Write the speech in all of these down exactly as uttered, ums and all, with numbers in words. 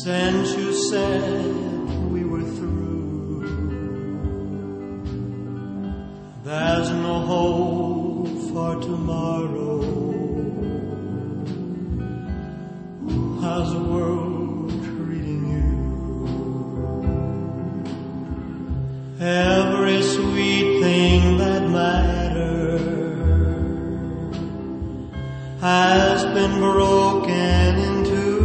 Since you said we were through, there's no hope for tomorrow. How's the world treating you? Every sweet thing that mattered has been broken in two.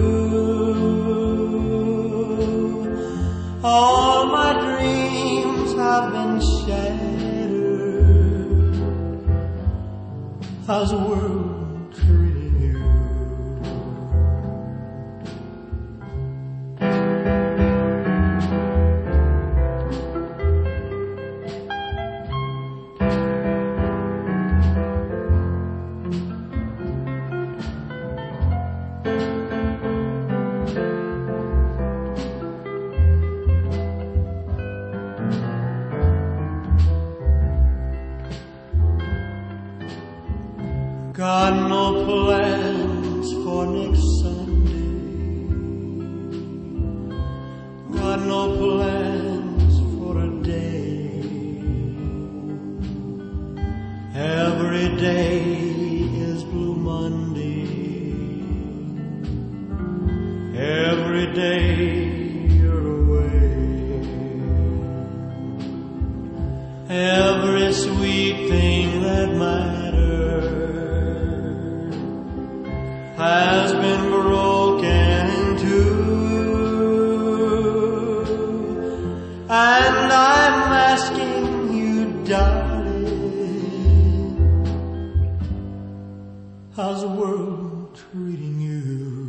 All my dreams have been shattered. How's the world treating you? Got no plans for next Sunday. Got no plans for a day. Every day is Blue Monday. Every day you're away. Every sweet thing that matters has been broken in two, and I'm asking you, darling, how's the world treating you?